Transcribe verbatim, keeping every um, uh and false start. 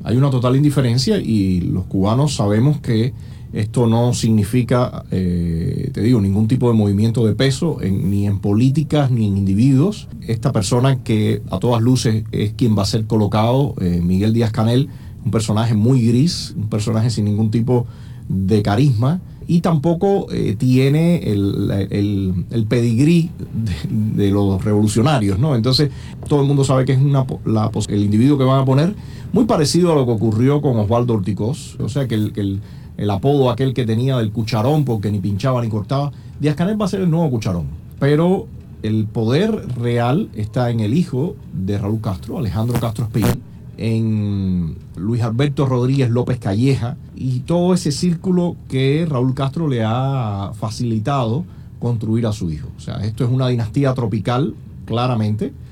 hay una total indiferencia y los cubanos sabemos que esto no significa, eh, te digo, ningún tipo de movimiento de peso, en, ni en políticas ni en individuos. Esta persona que a todas luces es quien va a ser colocado, eh, Miguel Díaz-Canel, un personaje muy gris, un personaje sin ningún tipo de carisma, y tampoco eh, tiene el, el, el pedigrí de, de los revolucionarios, ¿no? Entonces todo el mundo sabe que es una, la, el individuo que van a poner muy parecido a lo que ocurrió con Osvaldo Ortigoz, o sea que el, que el el apodo aquel que tenía del cucharón, porque ni pinchaba ni cortaba. Díaz-Canel va a ser el nuevo cucharón, pero el poder real está en el hijo de Raúl Castro, Alejandro Castro Espinel, en Luis Alberto Rodríguez López Calleja, y todo ese círculo que Raúl Castro le ha facilitado construir a su hijo. O sea, esto es una dinastía tropical, claramente,